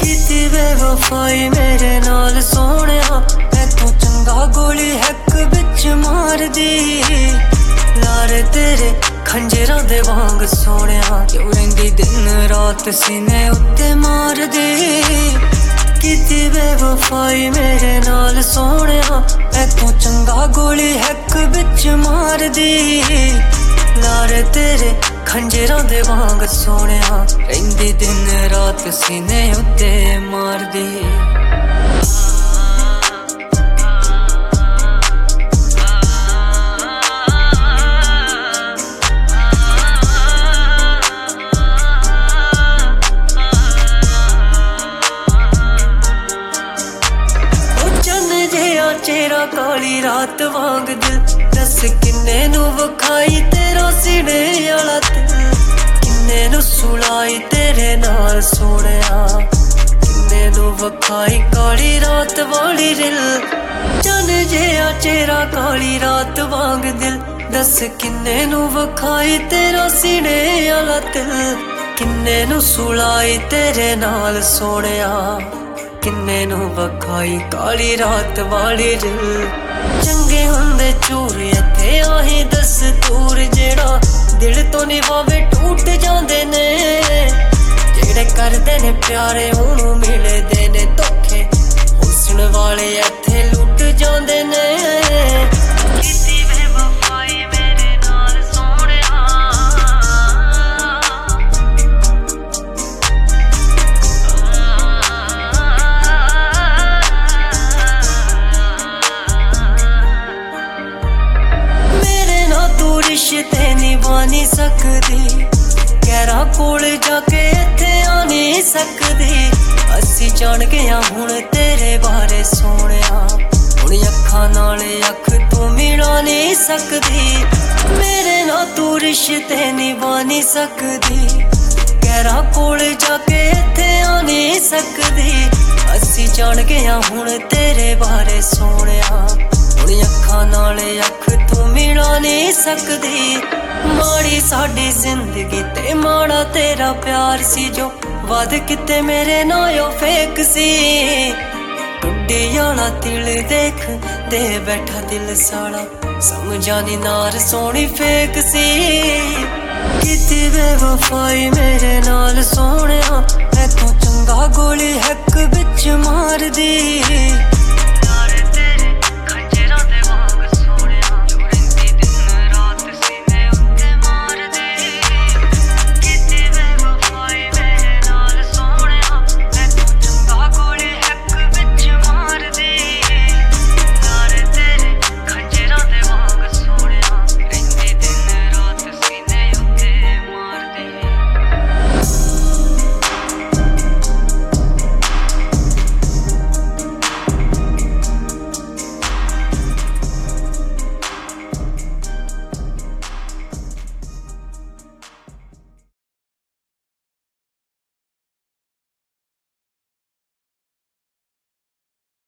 कीती बेवफाई मेरे नाल सोहणिया, मैं तू चंगा गोली हैक बिच मार दी। लारे तेरे खंजरां दे वांग सोहणिया, क्यों रहिंदी दिन रात सीने उत्ते मार दी। कीती बेवफाई मेरे नाल सोहणिया, मैं तू चंगा गोली हैक बिच मार दी। लारे तेरे खंजरां दे वांग सोहणिया, रहिंदी दिन रात सीने उत्ते मार दी। चेहरा काली रात वांग दिल, दस किन्ने नू वखाई तेरा सीने आला दिल। किन्ने नू सुलाई तेरे नाल सोहणिया, किन्ने नू वखाई काली रात वाली रिल। चन जिहा चेहरा काली रात वांग दिल, दस किन्ने नू वखाई तेरा सीने आला दिल। किन्ने नू सुलाई तेरे नाल सोहणिया, किन्ने नू वखाई काली रात वाली रिल। चंगे हुंदे चूर इत्थे आही दस्तूर, जेड़ा दिल तो निभावे टूट जांदे ने। जेड़े करदे ने प्यारे ओनू मिलदे ने धोखे, हुस्न वाले इत्थे लुट जांदे ने। रिश्ते निभा नहीं सकदी, गैरा कोल जाके इत्थे आ नहीं सकदी। असी जान गया हुण तेरे बारे सोहणिया, हुण अखां नाल अख तू मिला नहीं सकदी। मेरे नाल तू रिश्ते निभा नहीं सकदी, गैरा कोल जाके इत्थे आ नहीं सकदी। असी जान गया हुण तेरे बारे सोहणिया, हुण अखां नाल अख तू मिला नहीं सकदी। माड़ी साडी जिंदगी ते माड़ा तेरा प्यार सी, जो वाद किते मेरे नालों फेक सी। टुटी जाना दिल देख दे बैठा दिल साड़ा, समझा नी नार सोहनी फेक सी। कीती बेवफाई मेरे नाल सोहणिया, मैं तू चंगा गोली हैक बिच मार दी।